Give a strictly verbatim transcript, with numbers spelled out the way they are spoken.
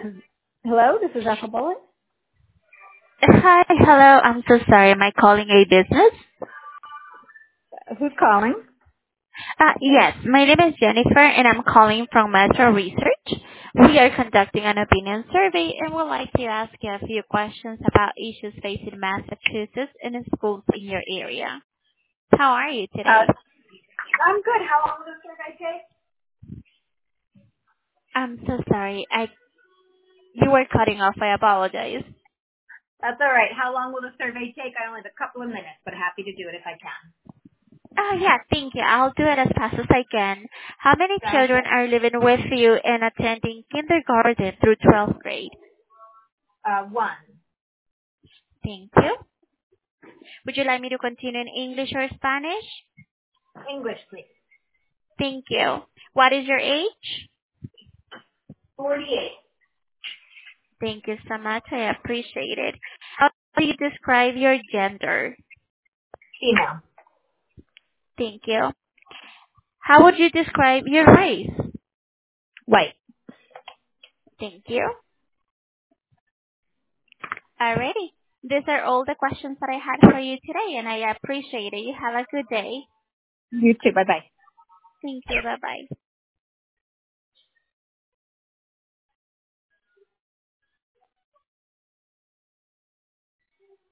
Hello, this is Ethel Bullitt. Hi. Hello. I'm so sorry. Am I calling a business? Who's calling? Uh, yes. My name is Jennifer, and I'm calling from Metro Research. We are conducting an opinion survey and would like to ask you a few questions about issues facing Massachusetts and the schools in your area. How are you Uh, today? I'm good. How long will the survey take? I'm so sorry. I You were cutting off. I apologize. That's all right. How long will the survey take? I only have a couple of minutes, but happy to do it if I can. Oh, yeah. Thank you. I'll do it as fast as I can. How many Sounds children good. are living with you and attending kindergarten through twelfth grade? Uh, one. Thank you. Would you like me to continue in English or Spanish? English, please. Thank you. What is your age? forty-eight. Thank you so much. I appreciate it. How do you describe your gender? Female. Thank you. How would you describe your race? White. Thank you. Alrighty. These are all the questions that I had for you today, and I appreciate it. You have a good day. You too. Bye-bye. Thank you. Bye-bye.